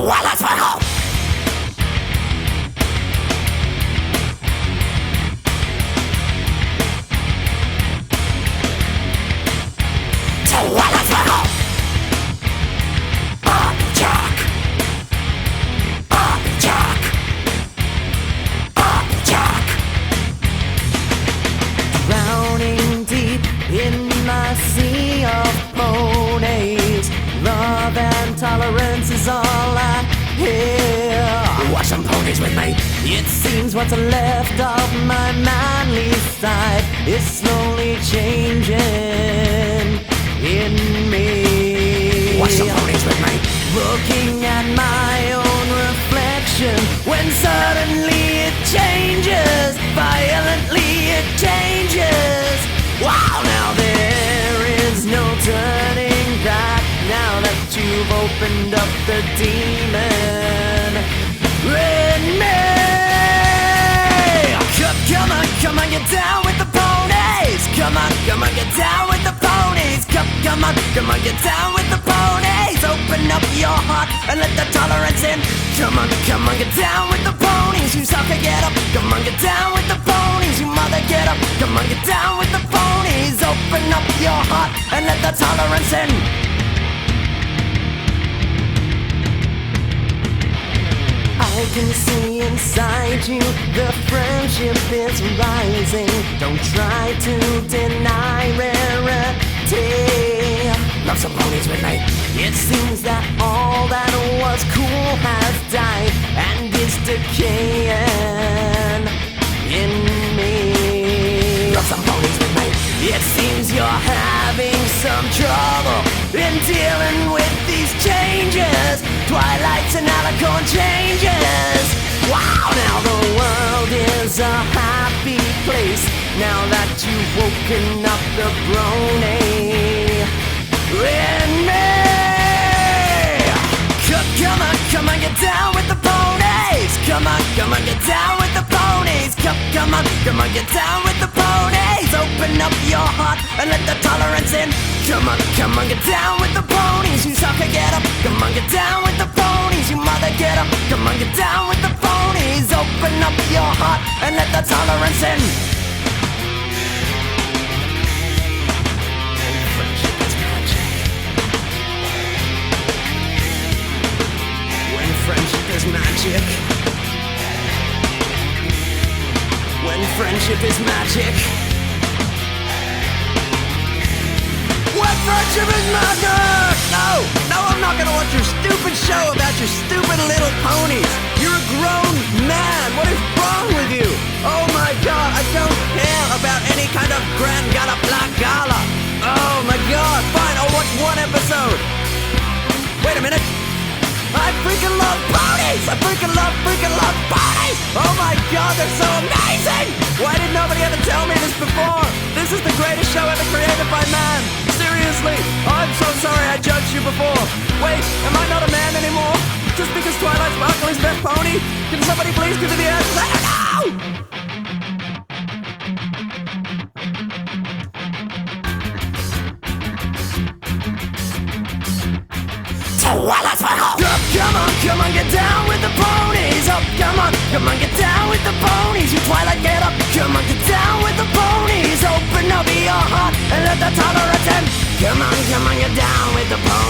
Twilight Sparkle! Twilight Sparkle! Applejack! Applejack! Applejack! Drowning deep in my sea of ponies, love and tolerance is all I hear. Watch some ponies with me. It seems what's left of my manly side is slowly changing in me. Watch some ponies with me. Looking at my own reflection, when suddenly it changes, violently it changes. Wow, now there is no turning back, now that you've opened up the demon in me. Come on, get down with the ponies. Come on, get down with the ponies. Come on, get down with the ponies. Open up your heart and let the tolerance in. Come on, get down with the ponies. You sucker, get up. Come on, get down with the ponies. You mother, get up. Come on, get down with the ponies. Open up your heart and let the tolerance in. I can see inside you, the friendship is rising. Don't try to deny rarity. Love some ponies with me. It seems that all that was cool has died and is decaying in me. Love some ponies with me. It seems you're having some trouble in dealing with these changes. Twilights and alicorn changes. Wow, now the world is a happy place, now that you've woken up the brony in me. Come on, get down with the ponies. Come on, get down with the ponies. Come on, get down with the ponies. Open up your heart and let the tolerance in. Come on, get down with the ponies. You sucker, get up. Come on, get down with the ponies. You mother, get up. Come on, get down with the ponies. Open up your heart and let the tolerance in. Friendship is magic. When friendship is magic. When friendship is magic! No, I'm not gonna watch your stupid show about your stupid little ponies. You're a grown man. What is wrong with you? Oh my God, I don't care about any kind of grand gala blah gala. Oh my God, fine, I'll watch one episode. Wait a minute. I freaking love ponies! I freaking love ponies! Oh my God, they're so amazing! Why did nobody ever tell me this before? This is the greatest show ever created by man. Seriously, I'm so sorry I judged you before. Wait, am I not a man anymore? Just because Twilight Sparkle is best pony? Can somebody please give me the answers? I don't know! Twilight Sparkle! Come on, get down with the ponies. Up, come on, get down with the ponies. You Twilight, get up. Come on, get down with the ponies. Open up your heart and let the tolerance in. Come on, get down with the ponies.